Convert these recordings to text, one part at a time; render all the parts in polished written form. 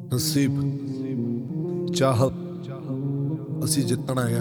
ਨਸੀਬ ਚਾਹਤ ਅਸੀਂ ਜਿੱਤਣ ਆਏ ਆ।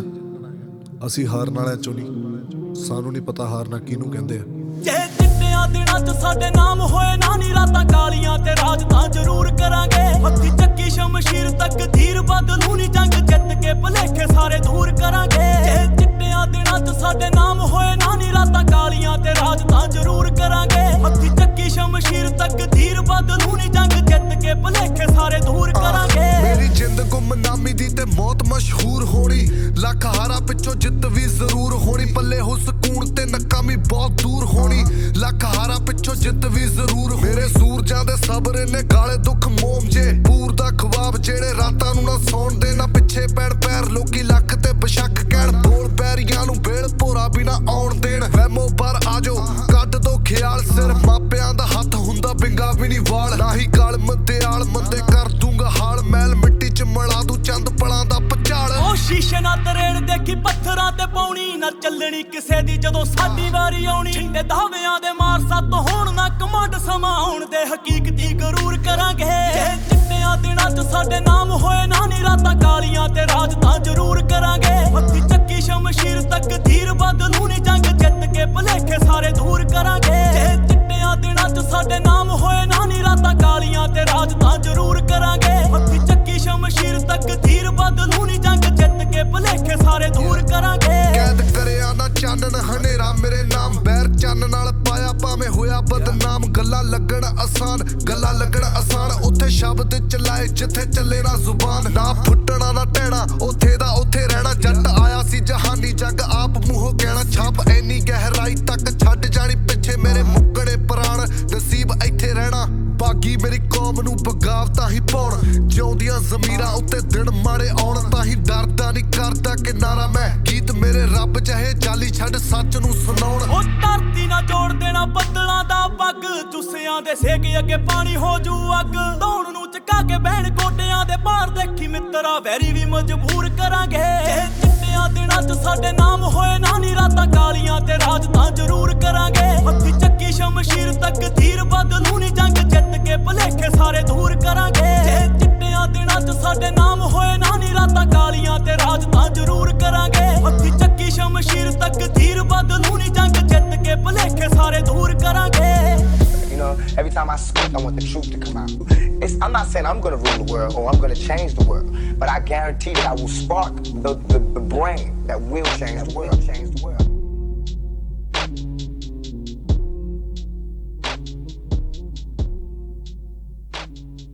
ਅਸੀਂ ਹਾਰਨ ਵਾਲਿਆਂ ਚੋਂ ਨਹੀਂ, ਸਾਨੂੰ ਨਹੀਂ ਪਤਾ ਹਾਰਨਾ ਕਿਹਨੂੰ ਕਹਿੰਦੇ ਆ। ਜੇ ਚਿੱਟਿਆਂ ਦਿਨਾਂ 'ਚ ਸਾਡੇ ਨਾਮ ਹੋਏ ਨਾ ਨੀ ਰਾਤਾਂ ਕਾਲੀਆਂ ਤੇ ਰਾਜ ਤਾਂ ਜ਼ਰੂਰ ਕਰਾਂਗੇ। ਹੱਥੀ ਚੱਕੀ ਸ਼ਮਸ਼ੀਰ ਤੱਕ ਧੀਰ ਬਦਲੂ ਨੀ ਜੰਗ ਜਿੱਤ ਕੇ ਭੁਲੇਖੇ ਸਾਰੇ ਦੂਰ ਕਰਾਂਗੇ। ਜੇ ਚਿੱਟਿਆਂ ਦਿਨਾਂ 'ਚ ਸਾਡੇ ਨਾਮ ਹੋਏ ਨਾ ਨੀ ਰਾਤਾਂ ਕਾਲੀਆਂ ਤੇ ਰਾਜ ਤਾਂ ਜ਼ਰੂਰ ਕਰਾਂਗੇ। ਹੱਥੀ ਚੱਕੀ ਸ਼ਮਸ਼ੀਰ ਤੱਕ ਧੀਰ ਬਦਲੂ ਨੀ ਜੰਗ ਜਿੱਤ ਕੇ ਭੁਲੇਖੇ ਸਾਰੇ ਦੂਰ ਕਰਾਂਗੇ। ਮੇਰੀ ਜਿੰਦ ਗੁੰਮਨਾਮੀ ਦੀ ਤੇ ਮੌਤ ਮਸ਼ਹੂਰ ਹੋਣੀ, ਲੱਖ ਹਾਰਾਂ ਪਿੱਛੋਂ ਜਿੱਤ ਵੀ ਜ਼ਰੂਰ ਹੋਣੀ। ਪੱਲੇ ਹੋ ਸਕੂਨ ਤੇ ਨਾਕਾਮੀ ਬਹੁਤ ਦੂਰ ਹੋਣੀ, ਲੱਖ ਹਾਰਾਂ ਪਿੱਛੋਂ ਜਿੱਤ ਵੀ ਜ਼ਰੂਰ। ਮੇਰੇ ਸੂਰਜਾਂ ਦੇ ਸਬਰ ਨੇ ਗਾਲੇ ਦੁੱਖ ਮੋਮ ਜੇ ਪੂਰ ਦਾ ਖਵਾਬ ਜਿਹੜੇ ਰਾਤਾਂ ਨੂੰ ਨਾ ਸੌਣ ਦੇ ਨਾ ਪਿੱਛੇ ਪੈਣ ਪੈਰ ਲੋਕੀ ਲੱਖ ਤੇ ਬਸ਼ੱਕ ਕਹਿਣ। ਬੋਲ ਪੈਰੀਆਂ ਨੂੰ ਵੇਲ ਭੋਰਾ ਵੀ ਨਾ ਆਉਣ ਦੇਣ। ਵਹਿਮੋ ਪਰ ਆਜੋ ਕੱਢ ਦੋ ਖਿਆਲ ਸਿਰ ਮਾਪਿਆਂ ਦਾ ਹੱਥ ਹੁੰਦਾ ਬਿੰਗਾ ਵੀ ਨਹੀਂ ਵਾਲ। ਨਾ ਹੀ ਗਲ ਮਦਿਆਲ ਮੰਦੇ ਕਰ ਦੂੰਗਾ ਹਾਲ ਮੈਲ ਮਿੱਟੀ ਚ ਮਲਾ ਦੂ ਚੰਦ ਪਲਾਂ ਦਾ ਪਚਾਲ। ਉਹ ਸ਼ੀਸ਼ੇ ਨਾ ਤਰੇੜ ਦੇਖੀ ਪੱਥਰਾਂ ਤੇ ਪਾਉਣੀ ਨਾ ਚੱਲਣੀ ਕਿਸੇ ਦੀ ਜਦੋਂ ਸਾਡੀ ਵਾਰੀ ਆਉਣੀ। ਛਿੰਡੇ ਦਾਅਵਿਆਂ ਦੇ ਮਾਰ ਸੱਤ ਹੋਣ ਨਾ ਕਮੰਡ ਸਮਾਂ ਆਉਣ ਦੇ ਹਕੀਕਤੀ ਗਰੂਰ ਕਰਾਂਗੇ। ਜੇ ਚਿੱਟਿਆਂ ਦਿਨਾਂ 'ਚ ਸਾਡੇ ਨਾਮ ਹੋਏ ਨਾ ਨੀ ਰਾਤਾਂ ਕਾਲੀਆਂ ਤੇ ਰਾਜ ਤਾਂ ਜ਼ਰੂਰ ਕਰਾਂਗੇ। ਹੱਥੀ ਚੱਕੀ ਸ਼ਮਸ਼ੀਰ ਤੱਕ ਧੀਰ ਬਦਲੂ ਨੀ ਜੰਗ ਜਿੱਤ ਕੇ ਭੁਲੇਖੇ ਸਾਰੇ ਦੂਰ ਕਰਾਂਗੇ। ਜੇ ਚਿੱਟਿਆਂ ਦਿਨਾਂ 'ਚ ਸਾਡੇ ਨਾਮ ਹੋਏ ਨਾ ਨੀ ਰਾਤਾਂ ਕਾਲੀਆਂ ਤੇ ਰਾਜ ਤਾਂ ਜ਼ਰੂਰ ਕਰਾਂਗੇ। ਹੱਥੀ ਚੱਕੀ ਸ਼ਮਸ਼ੀਰ ਤੱਕ ਧੀਰ ਬਦਲੂ ਨੀ ਜੰਗ ਜਿੱਤ ਕੇ ਭੁਲੇਖੇ ਸਾਰੇ ਦੂਰ ਕਰਾਂਗੇ। ਕੈਦ ਕਰਿਆ ਨਾ ਚਾਨਣ ਹਨੇਰਾ ਮੇਰੇ ਨਾਮ ਬੈਰ ਚੰਨ ਨਾਲ ਪਾਇਆ ਭਾਵੇਂ ਹੋਇਆ ਬਦਨਾਮ। ਗੱਲਾਂ ਲੱਗਣ ਆਸਾਨ, ਗੱਲਾਂ ਲੱਗਣ ਆਸਾਨ ਉੱਥੇ ਸ਼ਬਦ ਚਲਾਏ ਜਿੱਥੇ ਚੱਲੇ ਨਾ ਜ਼ੁਬਾਨ। ਨਾ ਫੁੱਟਣਾ ਨਾ ਟਹਿਣਾ ਉੱਥੇ ਦਾ ਉੱਥੇ ਰਹਿਣਾ। ਜੱਟ ਆਇਆ ਸੀ ਜਹਾਨੀ ਜੱਗ ਆਪ ਮੂੰਹੋਂ ਕਹਿਣਾ। ਛਾਪ ਐਨੀ ਗਹਿਰਾਈ ਤੱਕ ਛੱਡ ਜਾਣੀ ਪਿੱਛੇ ਮੇਰੇ ਮੁੱਕਣੇ ਪ੍ਰਾਣ ਨਸੀਬ ਇੱਥੇ ਰਹਿਣਾ। ਬਾਗੀ ਮੇਰੀ ਕੌਮ ਨੂੰ ਬਗਾਵਤਾਂ ਹੀ ਪਾਉਣ ਜਿਉਂਦੀਆਂ ਜ਼ਮੀਰਾਂ ਉੱਤੇ ਦਿਨ ਮਾੜੇ ਆਉਣ। ਤਾਂ ਹੀ ਡਰਦਾ ਨਹੀਂ ਕਰਦਾ ਕਿਨਾਰਾ ਮੈਂ ਗੀਤ ਮੇਰੇ ਰੱਬ ਚਾਹੇ ਜਾਲੀ ਛੱਡ ਸੱਚ ਨੂੰ ਸੁਣਾਉਣ। ਉਹ ਧਰਤੀ ਨਾ ਜੋੜ ਦੇਣਾ ਬੱਦਲਾਂ ਦਾ ਪੱਗ ਚੁੱਸਿਆਂ ਦੇ ਸੇਕ ਅੱਗੇ ਪਾਣੀ ਹੋ ਜੂ ਅੱਗ। ਦੌੜ ਨੂੰ ਚਕਾ ਕੇ ਬਹਿਣ ਕੋਟਿਆਂ ਦੇ ਪਾਰ ਦੇਖੀ ਮਿੱਤਰਾ ਵੈਰੀ ਵੀ ਮਜਬੂਰ ਕਰਾਂਗੇ। ਚਿੱਟਿਆਂ ਦਿਨਾਂ 'ਚ ਸਾਡੇ ਨਾਮ ਹੋਏ ਨਾ ਨੀ ਰਾਤਾਂ ਕਾਲੀਆਂ ਤੇ ਰਾਜ ਤਾਂ ਜ਼ਰੂਰ ਕਰਾਂਗੇ। ਹੱਥੀ ਚੱਕੀ ਸ਼ਮਸ਼ੀਰ ਤੱਕ ਧੀਰ ਬਦਲੂ ਨੀ ਜੰਗ ਜਿੱਤ ਕੇ ਭੁਲੇਖੇ ਸਾਰੇ ਦੂਰ ਕਰਾਂਗੇ। ਚਿੱਟਿਆਂ ਦਿਨਾਂ 'ਚ ਸਾਡੇ ਨਾਮ ਹੋਏ ਨਾ ਨੀ ਰਾਤਾਂ ਕਾਲੀਆਂ ਤੇ ਰਾਜ ਤਾਂ ਜ਼ਰੂਰ ਕਰਾਂਗੇ। ਹੱਥੀ ਚੱਕੀ ਸ਼ਮਸ਼ੀਰ ਤੱਕ ਧੀਰ ਬਦਲੂ ਨੀ ਜੰਗ ਜਿੱਤ ਕੇ ਭੁਲੇਖੇ ਸਾਰੇ ਦੂਰ ਕਰਾਂਗੇ। You know, every time I speak, I want the truth to come out. I'm not saying I'm going to rule the world or I'm going to change the world, but I guarantee that I will spark the brain that will change the world.